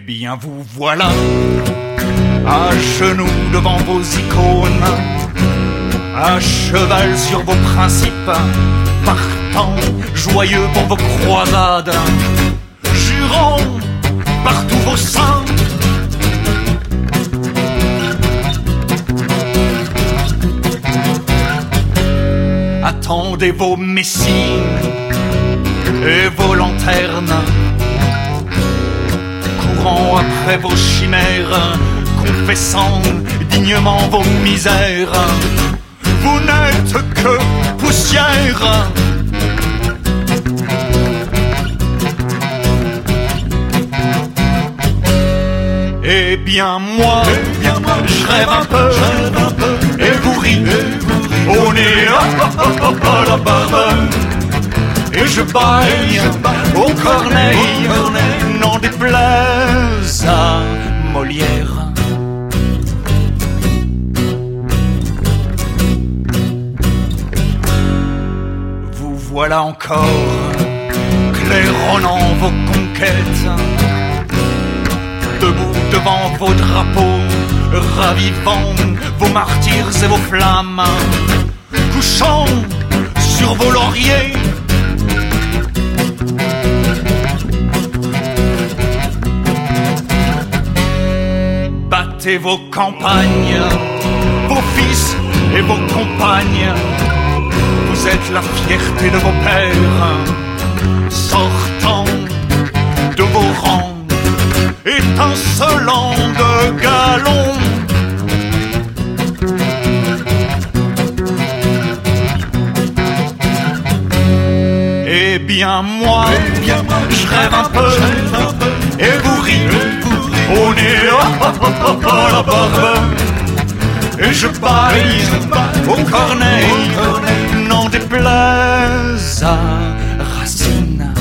bien vous voilà, à genoux devant vos icônes, à cheval sur vos principes, partant joyeux pour vos croisades, jurant par tous vos saints. Attendez vos messies et vos lanternes, courant après vos chimères, confessant dignement vos misères. Vous n'êtes que poussière. Eh bien moi, je rêve un peu, et vous riez au nez, à la barbe. Et je baille au corneille, n'en déplaise à Molière. Vous voilà encore, claironnant vos conquêtes, debout devant vos drapeaux, ravivant vos martyrs et vos flammes, couchant sur vos lauriers. Battez vos campagnes, vos fils et vos compagnes. Vous êtes la fierté de vos pères, sortant de vos rangs, étincelant de galons. Eh bien moi, je rêve un peu, et vous riez au nez, à la barbe. Et je baille au corneille, n'en déplaise à Racine.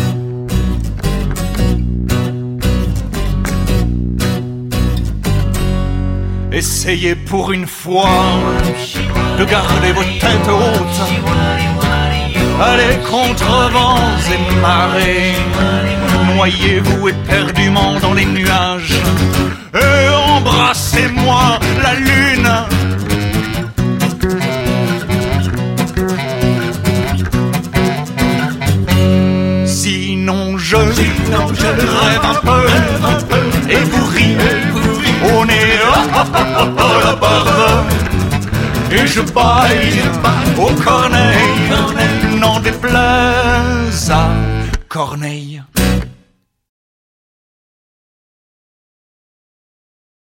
Essayez pour une fois de garder vos têtes hautes. Allez contre vents et marées, noyez-vous éperdument dans les nuages, et embrassez-moi la lune. Sinon je rêve un peu, et vous riez au nez, à la barbe. Et je baille au corneille, n'en déplaise à Corneille.